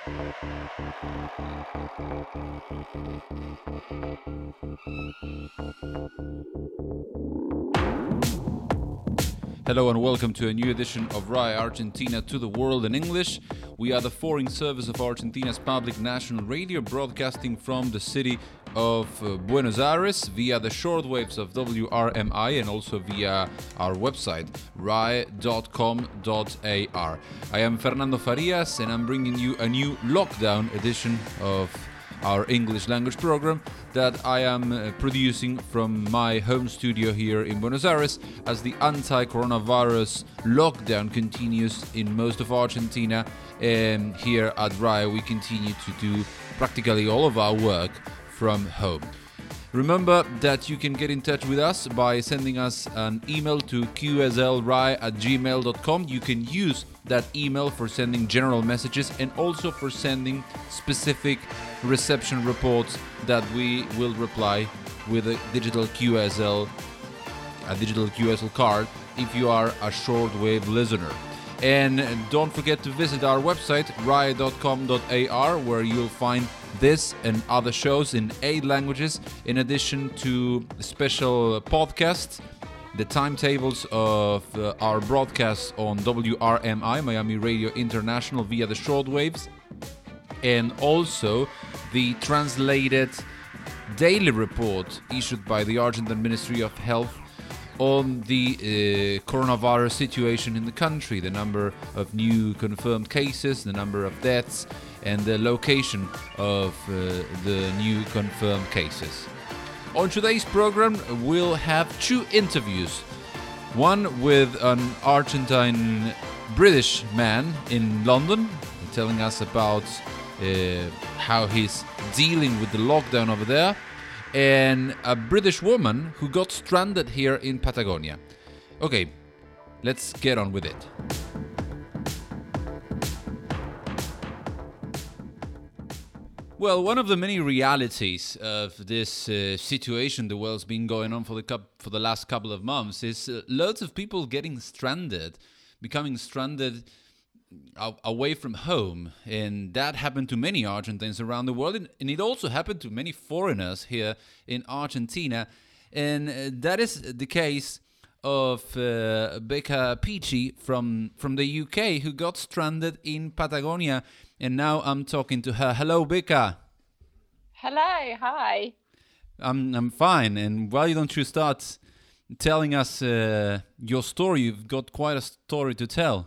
Hello and welcome to a new edition of RAI Argentina to the World in English. We are the foreign service of Argentina's public national radio, broadcasting from the city of Buenos Aires via the shortwaves of WRMI and also via our website, rai.com.ar. I am Fernando Farias and I'm bringing you a new lockdown edition of our English language program that I am producing from my home studio here in Buenos Aires as the anti-coronavirus lockdown continues in most of Argentina. And here at RAI we continue to do practically all of our work from home. Remember that you can get in touch with us by sending us an email to qslrai@gmail.com. You can use that email for sending general messages and also for sending specific reception reports that we will reply with a digital QSL card if you are a shortwave listener. And don't forget to visit our website, rai.com.ar, where you'll find this and other shows in 8 languages, in addition to special podcasts, the timetables of our broadcasts on WRMI, Miami Radio International, via the shortwaves, and also the translated daily report issued by the Argentine Ministry of Health on the coronavirus situation in the country, the number of new confirmed cases, the number of deaths, and the location of the new confirmed cases. On today's program, we'll have 2 interviews. One with an Argentine British man in London, telling us about how he's dealing with the lockdown over there, and a British woman who got stranded here in Patagonia. Okay, let's get on with it. Well, one of the many realities of this situation the world's been going on for the last couple of months is loads of people getting stranded, becoming stranded away from home, and that happened to many Argentines around the world, and it also happened to many foreigners here in Argentina, and that is the case of Becca Peachy from the UK, who got stranded in Patagonia, and now I'm talking to her. Hello, Becca. Hello, hi. I'm fine, and why don't you start telling us your story? You've got quite a story to tell.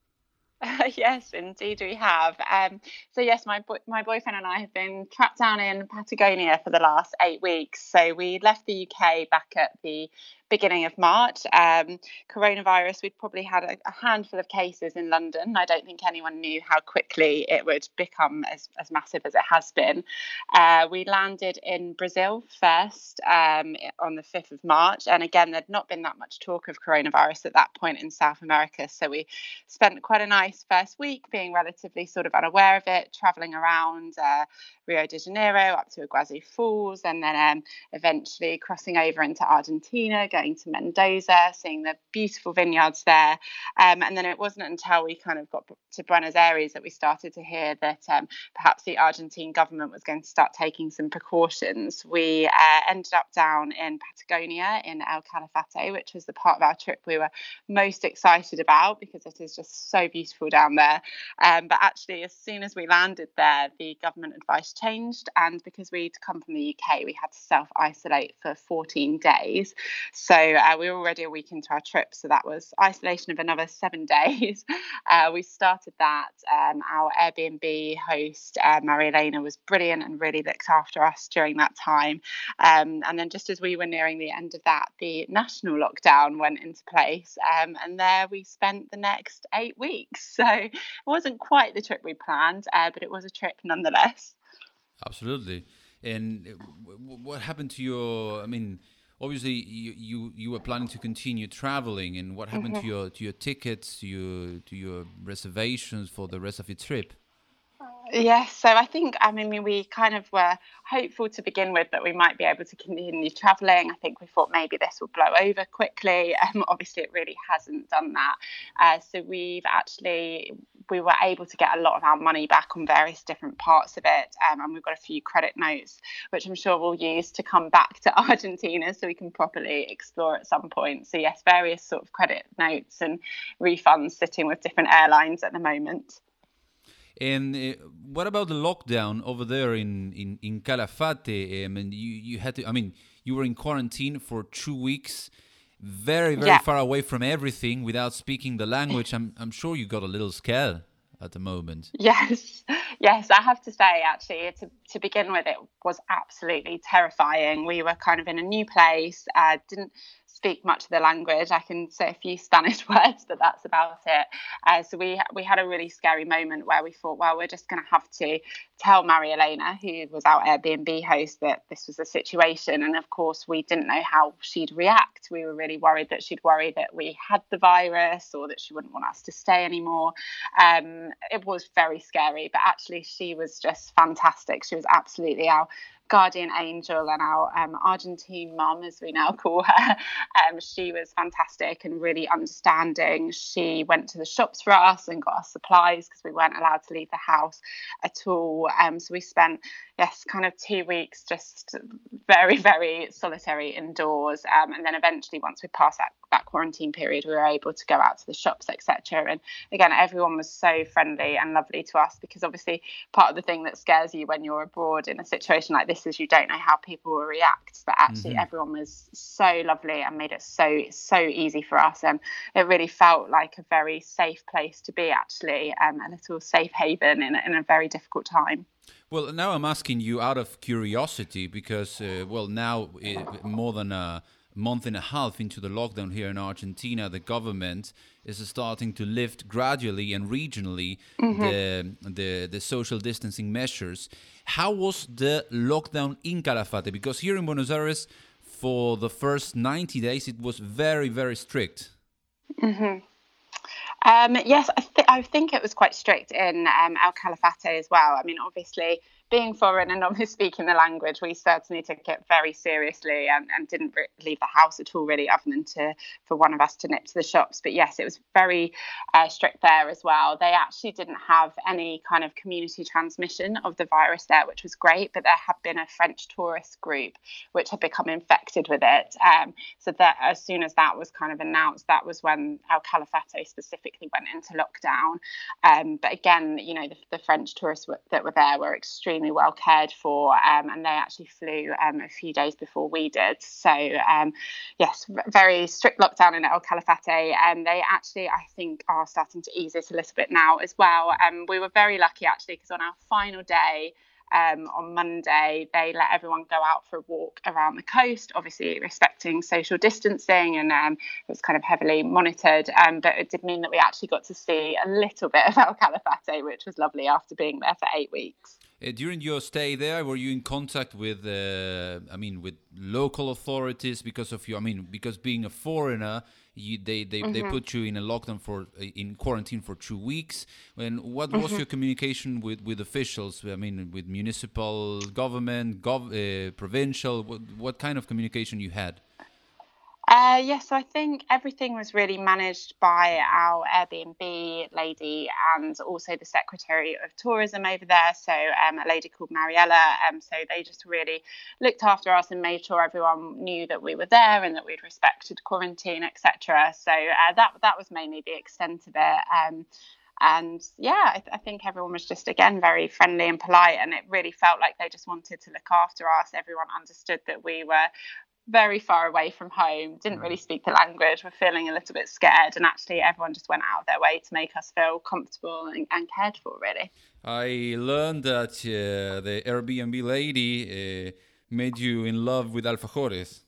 Yes, indeed we have. So yes, my boyfriend and I have been trapped down in Patagonia for the last 8 weeks. So we left the UK back at the beginning of March. Coronavirus, we'd probably had a handful of cases in London. I don't think anyone knew how quickly it would become as massive as it has been. We landed in Brazil first on the 5th of March. And again, there'd not been that much talk of coronavirus at that point in South America. So we spent quite a nice first week being relatively sort of unaware of it, traveling around Rio de Janeiro up to Iguazu Falls, and then eventually crossing over into Argentina, going to Mendoza, seeing the beautiful vineyards there. And then it wasn't until we kind of got to Buenos Aires that we started to hear that perhaps the Argentine government was going to start taking some precautions. We ended up down in Patagonia in El Calafate, which was the part of our trip we were most excited about because it is just so beautiful down there. But actually, as soon as we landed there, the government advice changed. And because we'd come from the UK, we had to self-isolate for 14 days. So we were already a week into our trip. So that was isolation of another 7 days. We started that. Our Airbnb host, Maria Elena, was brilliant and really looked after us during that time. And then just as we were nearing the end of that, the national lockdown went into place. And there we spent the next 8 weeks. So it wasn't quite the trip we planned, but it was a trip nonetheless. Absolutely. And what happened to your, I mean, obviously you were planning to continue traveling, and what happened to your tickets, to your reservations for the rest of your trip? Yes, so I mean, we kind of were hopeful to begin with that we might be able to continue travelling. I think we thought maybe this will blow over quickly. Obviously, it really hasn't done that. So we were able to get a lot of our money back on various different parts of it, and we've got a few credit notes, which I'm sure we'll use to come back to Argentina so we can properly explore at some point. So yes, various sort of credit notes and refunds sitting with different airlines at the moment. And what about the lockdown over there in Calafate? And you had to, I mean, you were in quarantine for 2 weeks, very, very far away from everything without speaking the language. I'm sure you got a little scared at the moment. Yes, yes, I have to say, actually, to begin with, it was absolutely terrifying. We were kind of in a new place, didn't speak much of the language. I can say a few Spanish words, but that's about it. So we had a really scary moment where we thought, well, we're just going to have to tell Maria Elena, who was our Airbnb host, that this was the situation. And of course, we didn't know how she'd react. We were really worried that she'd worry that we had the virus or that she wouldn't want us to stay anymore. It was very scary, but actually she was just fantastic. She was absolutely our guardian angel and our Argentine mum, as we now call her. She was fantastic and really understanding. She went to the shops for us and got us supplies because we weren't allowed to leave the house at all. So we spent, kind of 2 weeks just very, very solitary indoors. And then eventually, once we passed that quarantine period, we were able to go out to the shops, etc. And again, everyone was so friendly and lovely to us, because obviously part of the thing that scares you when you're abroad in a situation like this is you don't know how people will react. But actually, everyone was so lovely and made it so easy for us. And it really felt like a very safe place to be, actually, a little safe haven in a very difficult time. Well, now I'm asking you out of curiosity because, now more than a month and a half into the lockdown here in Argentina, the government is starting to lift gradually and regionally the social distancing measures. How was the lockdown in Calafate? Because here in Buenos Aires, for the first 90 days, it was very, very strict. Yes, I think it was quite strict in El Calafate as well. I mean, obviously, being foreign and not speaking the language, we certainly took it very seriously and didn't leave the house at all, really, other than for one of us to nip to the shops. But yes, it was very strict there as well. They actually didn't have any kind of community transmission of the virus there, which was great. But there had been a French tourist group which had become infected with it. So that as soon as that was kind of announced, that was when El Calafate specifically went into lockdown. But again, the French tourists that were there were extremely well cared for, and they actually flew a few days before we did. So yes, very strict lockdown in El Calafate, and they actually, I think, are starting to ease it a little bit now as well. We were very lucky, actually, because on our final day, on Monday, they let everyone go out for a walk around the coast, obviously respecting social distancing, and it was kind of heavily monitored. But it did mean that we actually got to see a little bit of El Calafate, which was lovely after being there for 8 weeks. During your stay there, were you in contact with, with local authorities because being a foreigner, they put you in a lockdown in quarantine for 2 weeks. And what was your communication with officials? I mean, with municipal government, provincial. What kind of communication you had? Yes, so I think everything was really managed by our Airbnb lady and also the Secretary of Tourism over there, so a lady called Mariella. So they just really looked after us and made sure everyone knew that we were there and that we'd respected quarantine, etc. So that was mainly the extent of it. And yeah, I think everyone was just, again, very friendly and polite, and it really felt like they just wanted to look after us. Everyone understood that we were very far away from home, didn't really speak the language, were feeling a little bit scared, and actually everyone just went out of their way to make us feel comfortable and cared for, really. I learned that the Airbnb lady made you in love with alfajores.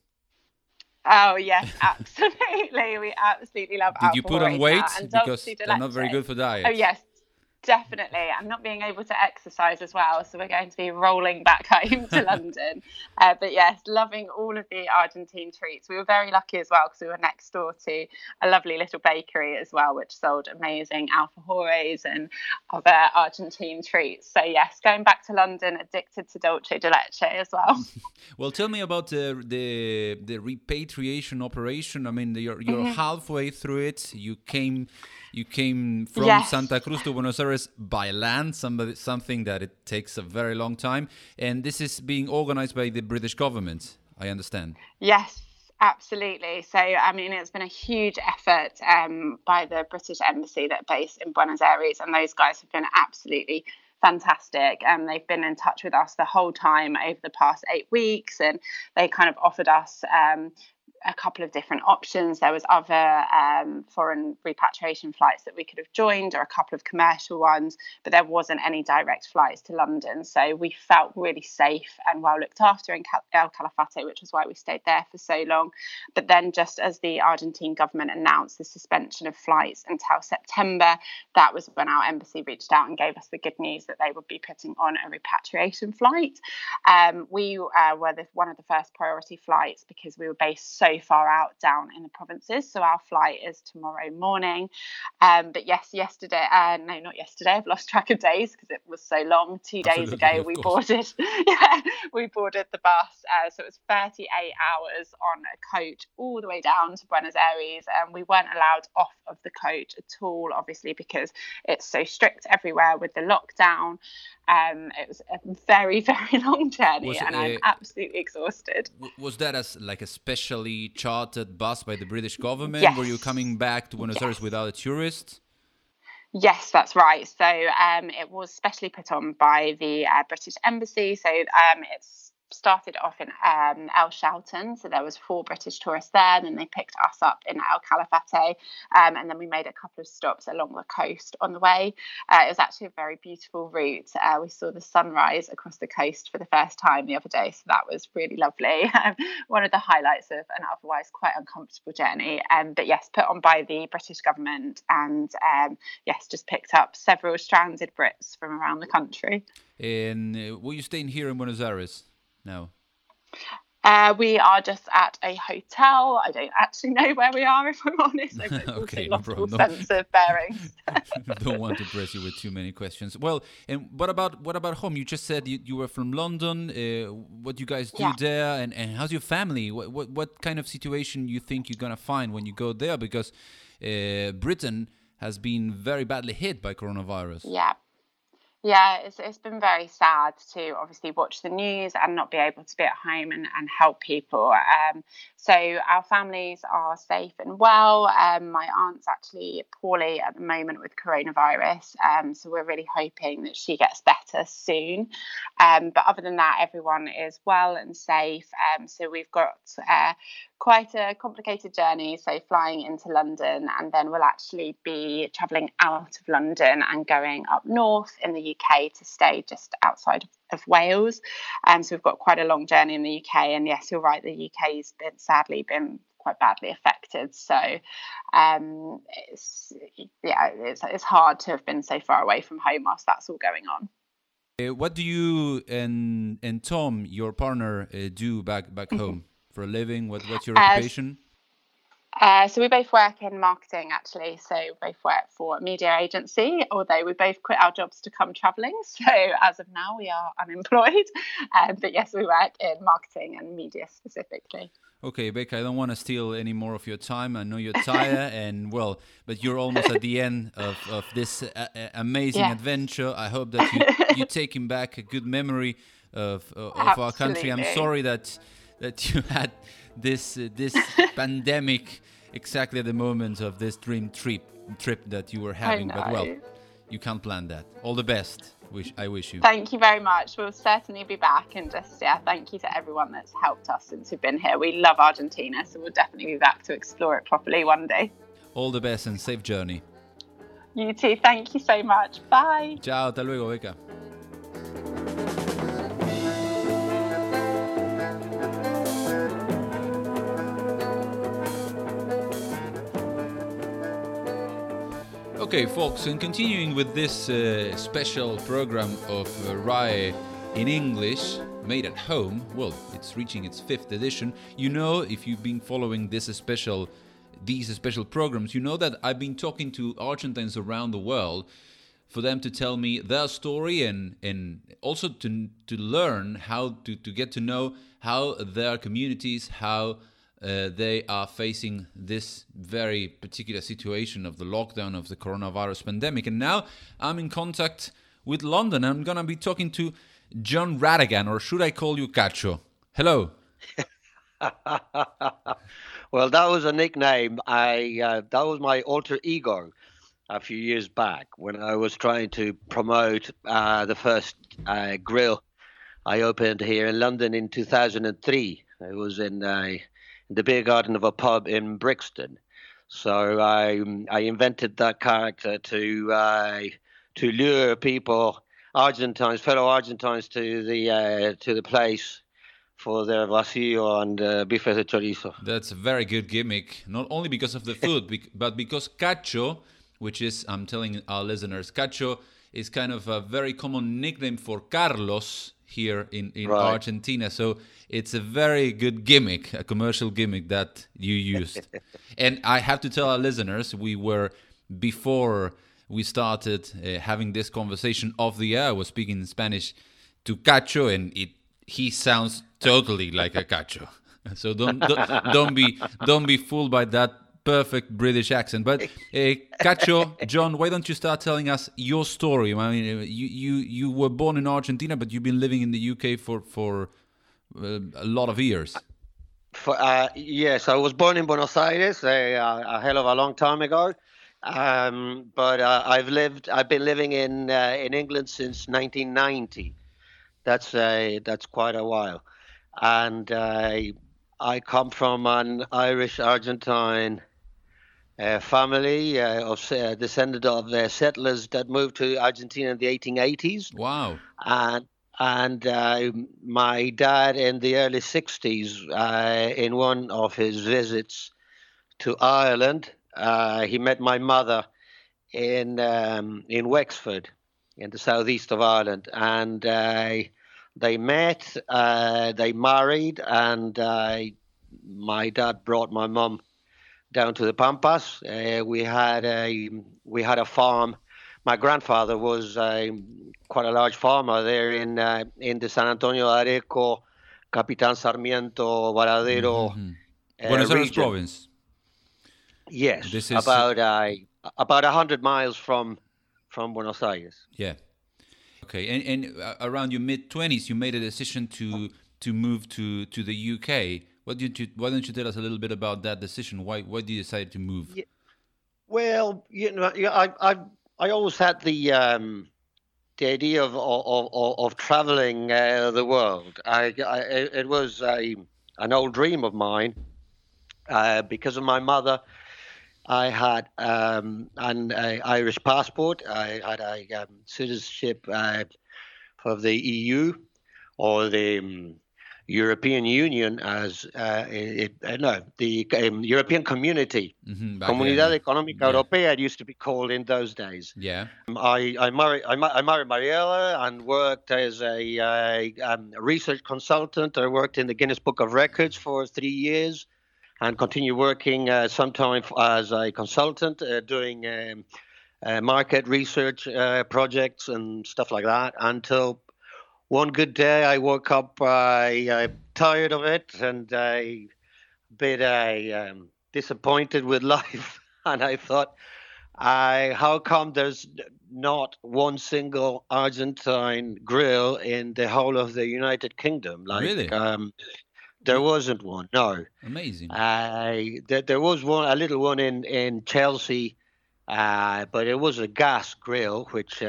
Oh yes, absolutely. We absolutely love alfajores. Did you put on weight? Because they're not very good for diet. Oh yes. Definitely, and not being able to exercise as well. So we're going to be rolling back home to London. But yes, loving all of the Argentine treats. We were very lucky as well because we were next door to a lovely little bakery as well, which sold amazing alfajores and other Argentine treats. So yes, going back to London, addicted to dulce de leche as well. Well, tell me about the repatriation operation. I mean, you're halfway through it. You came from Yes. Santa Cruz to Buenos Aires by land, something that it takes a very long time. And this is being organized by the British government, I understand. Yes, absolutely. So, I mean, it's been a huge effort by the British Embassy that are based in Buenos Aires, and those guys have been absolutely fantastic. And they've been in touch with us the whole time over the past 8 weeks, and they kind of offered us a couple of different options. There was other foreign repatriation flights that we could have joined, or a couple of commercial ones, but there wasn't any direct flights to London. So we felt really safe and well looked after in El Calafate, which is why we stayed there for so long. But then just as the Argentine government announced the suspension of flights until September, that was when our embassy reached out and gave us the good news that they would be putting on a repatriation flight. We were one of the first priority flights because we were based so far out down in the provinces. So our flight is tomorrow morning. But yes, yesterday, not yesterday, I've lost track of days because it was so long. 2 days ago, we boarded the bus. So it was 38 hours on a coach all the way down to Buenos Aires. And we weren't allowed off of the coach at all, obviously, because it's so strict everywhere with the lockdown. It was a very, very long journey, and I'm absolutely exhausted. Was that like a specially chartered bus by the British government? Yes. Were you coming back to Buenos Aires without a tourist? Yes, that's right. So it was specially put on by the British Embassy. So it's started off in El Shelton, so there was 4 British tourists there, and then they picked us up in El Calafate, and then we made a couple of stops along the coast on the way. It was actually a very beautiful route. We saw the sunrise across the coast for the first time the other day, so that was really lovely. One of the highlights of an otherwise quite uncomfortable journey, but yes, put on by the British government, and yes, just picked up several stranded Brits from around the country. And were you staying here in Buenos Aires? No. We are just at a hotel. I don't actually know where we are, if I'm honest. I've okay, lost no all problem. sense of bearings. Don't want to press you with too many questions. Well, and what about home? You just said you were from London. What do you guys do there? And how's your family? What kind of situation you think you're gonna find when you go there? Because Britain has been very badly hit by coronavirus. Yeah, it's been very sad to obviously watch the news and not be able to be at home and help people. So our families are safe and well. My aunt's actually poorly at the moment with coronavirus. So we're really hoping that she gets better soon. But other than that, everyone is well and safe. So we've got quite a complicated journey. So flying into London, and then we'll actually be travelling out of London and going up north in the UK to stay just outside of Wales. So we've got quite a long journey in the UK. And yes, you're right, the UK's sadly been quite badly affected. So it's hard to have been so far away from home whilst that's all going on. What do you and Tom, your partner, do back home for a living? What's your occupation? So we both work in marketing, actually. So we both work for a media agency, although we both quit our jobs to come travelling. So as of now, we are unemployed. But yes, we work in marketing and media specifically. Okay, Becca, I don't want to steal any more of your time. I know you're tired, but you're almost at the end of this amazing adventure. I hope that you taking back a good memory of our country. I'm sorry that you had this pandemic exactly at the moment of this dream trip that you were having. But well, you can't plan that. All the best. I wish you. Thank you very much. We'll certainly be back, and just thank you to everyone that's helped us since we've been here. We love Argentina, so we'll definitely be back to explore it properly one day. All the best and safe journey. You too. Thank you so much. Bye. Ciao, hasta luego, Becca. Okay, folks, and continuing with this special program of RAE in English, made at home, well, it's reaching its 5th edition. You know, if you've been following these special programs, you know that I've been talking to Argentines around the world for them to tell me their story and also to learn how to get to know how their communities, how they are facing this very particular situation of the lockdown of the coronavirus pandemic. And now I'm in contact with London. I'm going to be talking to John Radigan, or should I call you Cacho? Hello. Well, that was a nickname. That was my alter ego a few years back when I was trying to promote the first grill I opened here in London in 2003. It was in the beer garden of a pub in Brixton. So I invented that character to lure people, fellow Argentines, to the place for their vacío and bife de chorizo. That's a very good gimmick, not only because of the food, but because Cacho, which is, I'm telling our listeners, Cacho is kind of a very common nickname for Carlos here in right. Argentina. So it's a very good gimmick, a commercial gimmick that you used. And I have to tell our listeners, before we started having this conversation off the air, I was speaking in Spanish to Cacho, and he sounds totally like a Cacho. So don't be fooled by that perfect British accent. But Cacho, John, why don't you start telling us your story? I mean, you were born in Argentina, but you've been living in the UK for a lot of years. Yes, I was born in Buenos Aires a hell of a long time ago. But I've been living in England since 1990. That's quite a while, and I come from an Irish-Argentine family descended of settlers that moved to Argentina in the 1880s. Wow! And my dad in the early 60s, in one of his visits to Ireland, he met my mother in Wexford, in the southeast of Ireland, and they met, they married, and my dad brought my mum down to the Pampas. We had a farm. My grandfather was quite a large farmer there in the San Antonio Areco, Capitan Sarmiento, Varadero Buenos Aires province. Yes, this is about 100 miles from Buenos Aires. Yeah. Okay, and around your mid-20s, you made a decision to move to the UK. Why don't you tell us a little bit about that decision? Why did you decide to move? Yeah. Well, I always had the idea of traveling the world. It was an old dream of mine because of my mother. I had an Irish passport. I had a citizenship of the EU or the European Union, the European Community, Comunidad Económica Europea, it used to be called in those days. Yeah. I married Mariella and worked as a research consultant. I worked in the Guinness Book of Records for 3 years. And continue working sometime as a consultant, doing market research projects and stuff like that. Until one good day, I woke up tired of it and a bit disappointed with life. And I thought, how come there's not one single Argentine grill in the whole of the United Kingdom? Really? There wasn't one, no. Amazing. There was a little one in Chelsea, but it was a gas grill, which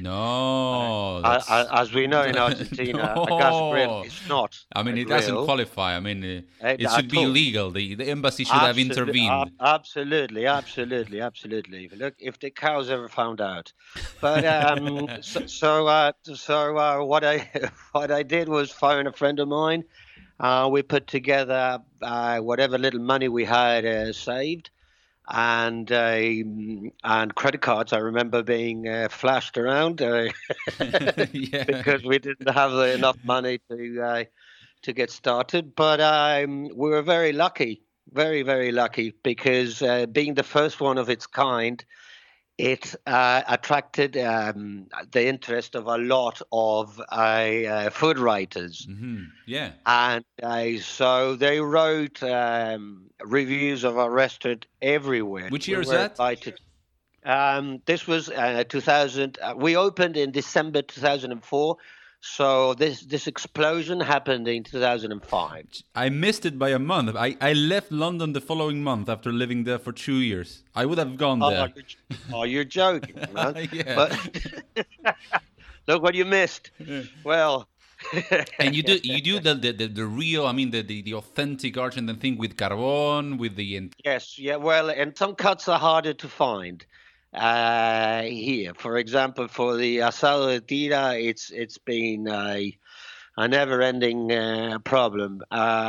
no, as we know in Argentina, a gas grill is not. I mean, it grill. doesn't qualify. I mean, it should be illegal. The embassy should have intervened. Absolutely. Look, if the cows ever found out. But what I did was phone a friend of mine. We put together whatever little money we had saved, and credit cards. I remember being flashed around Yeah. because we didn't have enough money to get started. But we were very lucky, very, very lucky, because being the first one of its kind, it attracted the interest of a lot of food writers. Yeah. And so they wrote reviews of our restaurant everywhere. Which year We is were that? invited. This was 2000. We opened in December 2004. So this explosion happened in 2005. I missed it by a month. I left London the following month after living there for 2 years. I would have gone there. You're joking, man. Yeah. But look what you missed. Well, And you do the real, I mean the authentic Argentine thing with carbón, with the yes, yeah. Well, and some cuts are harder to find here. For example, for the asado de tira, it's been a never-ending problem.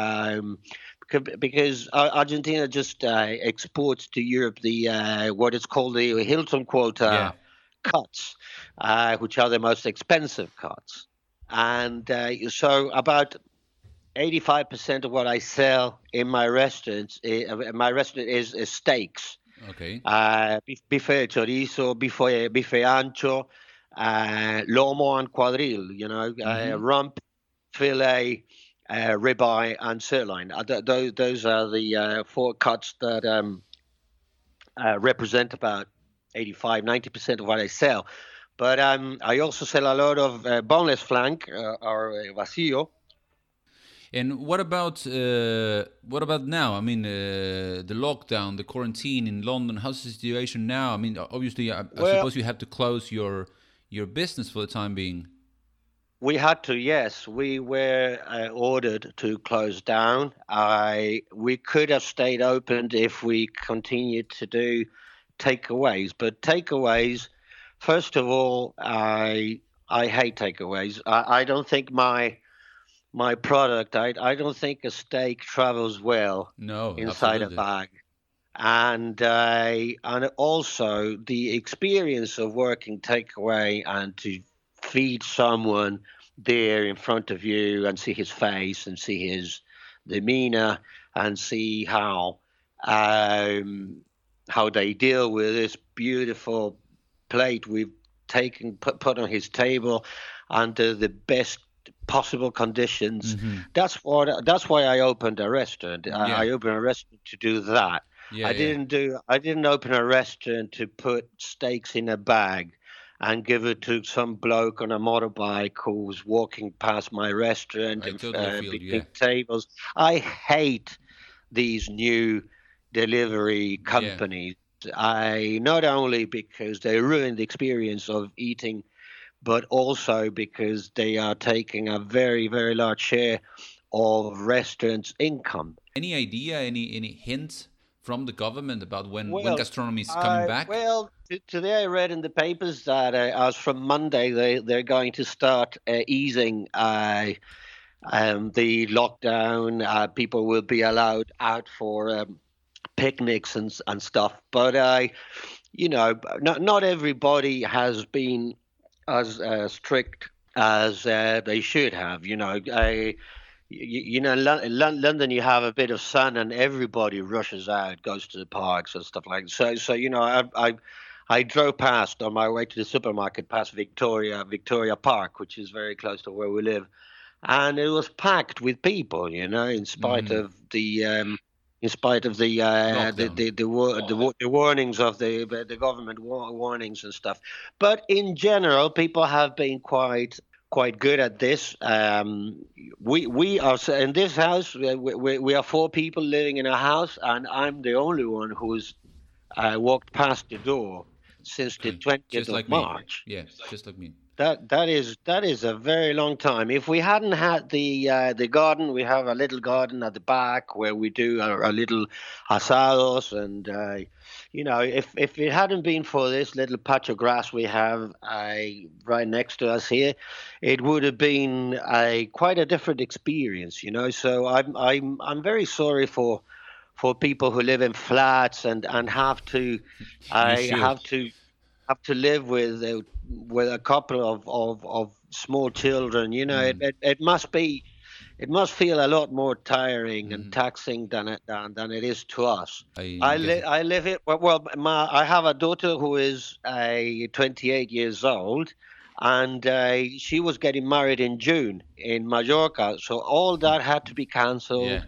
Because Argentina just exports to Europe the what is called the Hilton quota cuts, which are the most expensive cuts. And so about 85% of what I sell in my restaurant is steaks. Okay. Bife chorizo, bife ancho, lomo and quadril, rump, filet, ribeye, and sirloin. Those are the four cuts that represent about 85-90% of what I sell. But I also sell a lot of boneless flank or vacío. And what about now? I mean, the lockdown, the quarantine in London. How's the situation now? I mean, obviously, I suppose you had to close your business for the time being. We had to, yes. We were ordered to close down. We could have stayed open if we continued to do takeaways. But takeaways, first of all, I hate takeaways. I don't think my product, I don't think a steak travels well inside absolutely. a bag. And also the experience of working takeaway and to feed someone there in front of you and see his face and see his demeanor and see how they deal with this beautiful plate we've put on his table under the best possible conditions. Mm-hmm. That's why I opened a restaurant. I opened a restaurant to do that. I didn't open a restaurant to put steaks in a bag and give it to some bloke on a motorbike who's walking past my restaurant between tables. I hate these new delivery companies. Not only because they ruin the experience of eating, but also because they are taking a very, very large share of restaurants' income. Any idea, any hint from the government about when gastronomy is coming back? Well, today I read in the papers that as from Monday they're going to start easing the lockdown. People will be allowed out for picnics and stuff. But not everybody has been as strict as they should have. In London, you have a bit of sun and everybody rushes out, goes to the parks and stuff like that. So I drove past on my way to the supermarket past Victoria Park, which is very close to where we live, and it was packed with people. In spite of the warnings of the government warnings and stuff. But in general, people have been quite good at this. We are in this house. We are 4 people living in a house, and I'm the only one who's walked past the door since the 20th of March. Yeah, just like me. That is a very long time. If we hadn't had the garden, we have a little garden at the back where we do our little asados, and if it hadn't been for this little patch of grass we have right next to us here, it would have been quite a different experience. So I'm very sorry for for people who live in flats and have to have to live with a couple of small children. You know, it must feel a lot more tiring and taxing than it is to us. I live it well. I have a daughter who is 28 years old, and she was getting married in June in Mallorca, so all that had to be cancelled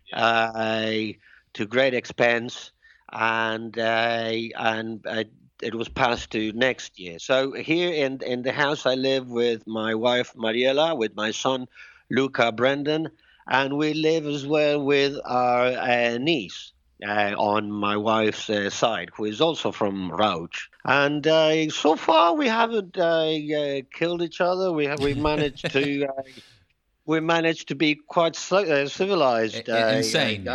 to great expense, and it was passed to next year. So here in the house, I live with my wife Mariela, with my son Luca Brendan, and we live as well with our niece on my wife's side, who is also from Rauch. And so far we haven't killed each other. We managed to be quite civilized. Insane.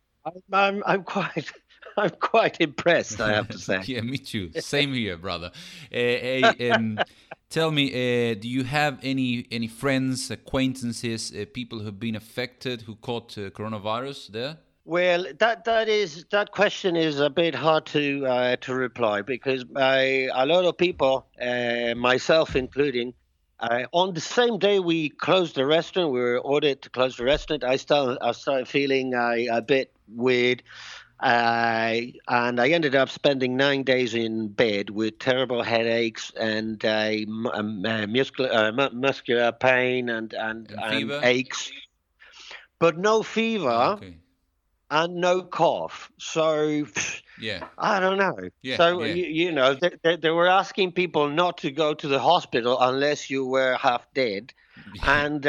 I'm quite impressed, I have to say. Yeah, me too. Same here, brother. Tell me, do you have any friends, acquaintances, people who've been affected, who caught coronavirus there? Well, that question is a bit hard to reply, because a lot of people, myself including, on the same day we closed the restaurant, we were ordered to close the restaurant. I started feeling a bit weird. And I ended up spending 9 days in bed with terrible headaches and muscular pain and aches, but no fever and no cough. So I don't know. You know, they were asking people not to go to the hospital unless you were half dead, and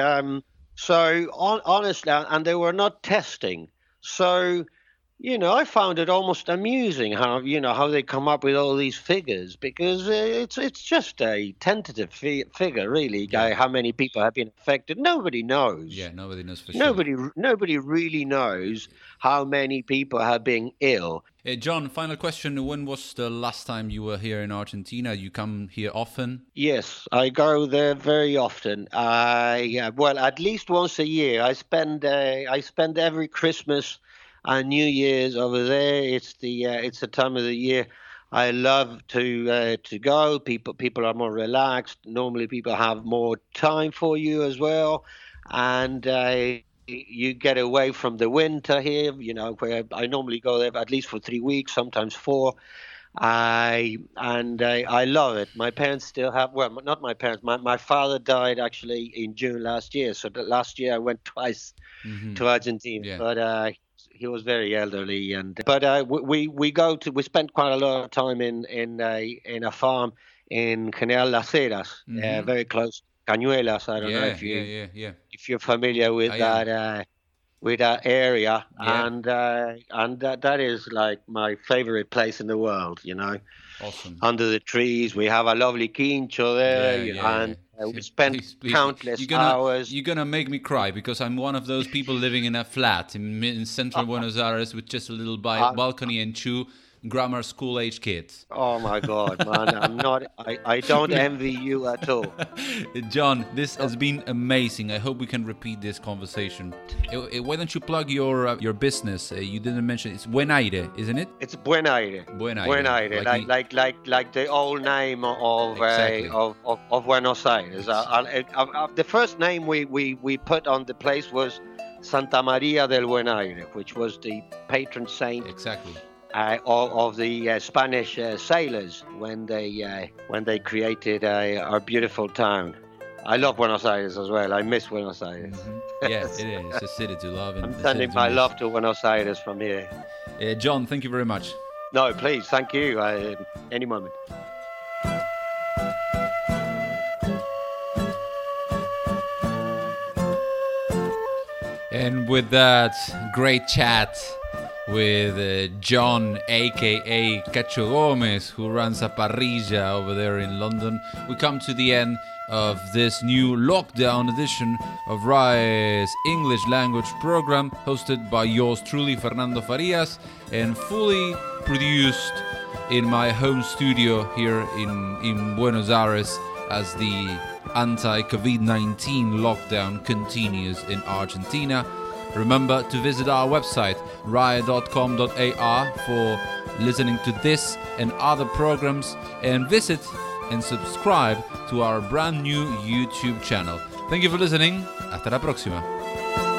honestly, and they were not testing. So, you know, I found it almost amusing how they come up with all these figures, because it's just a tentative figure, really. How many people have been affected? Nobody knows. Yeah, nobody knows for sure. Nobody really knows how many people have been ill. John, final question. When was the last time you were here in Argentina? You come here often? Yes, I go there very often. Well, at least once a year. I spend every Christmas and New Year's over there. It's the time of the year I love to go. People are more relaxed. Normally, people have more time for you as well, and you get away from the winter here. You know, where I normally go there at least for 3 weeks, sometimes 4. I love it. My parents still have. Well, not my parents. My father died actually in June last year. So last year I went twice to Argentina, but. He was very elderly, but we spent quite a lot of time in a farm in General Las Heras, very close to Cañuelas. I don't know if you're familiar with that area, and that is like my favorite place in the world. You know, awesome. Under the trees, we have a lovely quincho there, and we spent countless hours. You're gonna make me cry, because I'm one of those people living in a flat in central Buenos Aires with just a little balcony and 2 grammar school age kids. Oh my God, man! I don't envy you at all. John, this has been amazing. I hope we can repeat this conversation. Why don't you plug your business? You didn't mention it's Buen Aire, isn't it? It's Buen Aire. Buen Aire. Buen Aire, like the old name of Buenos Aires. The first name we put on the place was Santa Maria del Buen Aire, which was the patron saint. Exactly. Of the Spanish sailors when they created our beautiful town. I love Buenos Aires as well. I miss Buenos Aires. Yes, it is. It's a city to love. I'm sending my love to Buenos Aires from here. John, thank you very much. No, please, thank you. Any moment. And with that great chat with John, a.k.a. Cacho Gomez, who runs a parrilla over there in London, we come to the end of this new lockdown edition of RAE's English language program, hosted by yours truly, Fernando Farias, and fully produced in my home studio here in Buenos Aires as the anti-COVID-19 lockdown continues in Argentina. Remember to visit our website, raya.com.ar, for listening to this and other programs, and visit and subscribe to our brand new YouTube channel. Thank you for listening. Hasta la próxima.